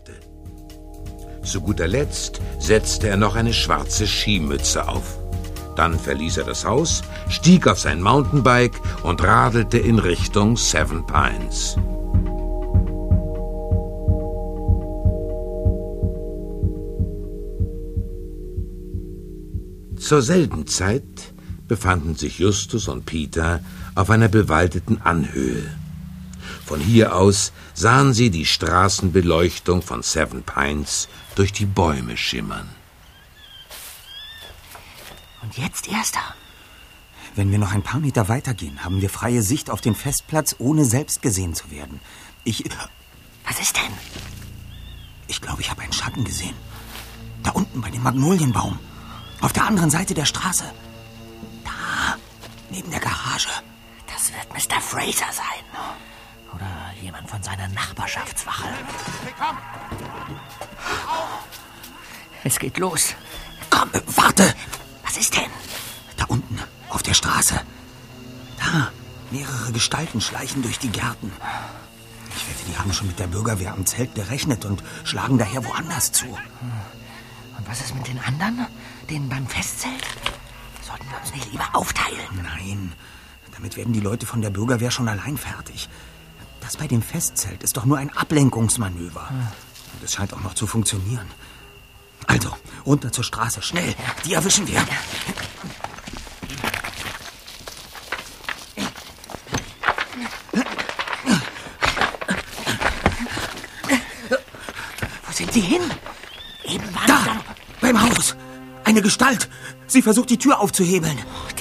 hatte. Zu guter Letzt setzte er noch eine schwarze Skimütze auf. Dann verließ er das Haus, stieg auf sein Mountainbike und radelte in Richtung Seven Pines. Zur selben Zeit befanden sich Justus und Peter auf einer bewaldeten Anhöhe. Von hier aus sahen sie die Straßenbeleuchtung von Seven Pines durch die Bäume schimmern. Und jetzt, Erster? Wenn wir noch ein paar Meter weitergehen, haben wir freie Sicht auf den Festplatz, ohne selbst gesehen zu werden. Was ist denn? Ich glaube, ich habe einen Schatten gesehen. Da unten bei dem Magnolienbaum. Auf der anderen Seite der Straße. Da, neben der Garage. Das wird Mr. Fraser sein. Oder jemand von seiner Nachbarschaftswache. Es geht los. Komm, warte! Was ist denn? Da unten, auf der Straße. Da, mehrere Gestalten schleichen durch die Gärten. Ich wette, die haben schon mit der Bürgerwehr am Zelt gerechnet und schlagen daher woanders zu. Und was ist mit den anderen? Denen beim Festzelt? Sollten wir uns nicht lieber aufteilen? Nein, damit werden die Leute von der Bürgerwehr schon allein fertig. Das bei dem Festzelt ist doch nur ein Ablenkungsmanöver. Und es scheint auch noch zu funktionieren. Also, runter zur Straße, schnell. Die erwischen wir. Wo sind Sie hin? Eben waren da, beim Haus. Eine Gestalt. Sie versucht, die Tür aufzuhebeln.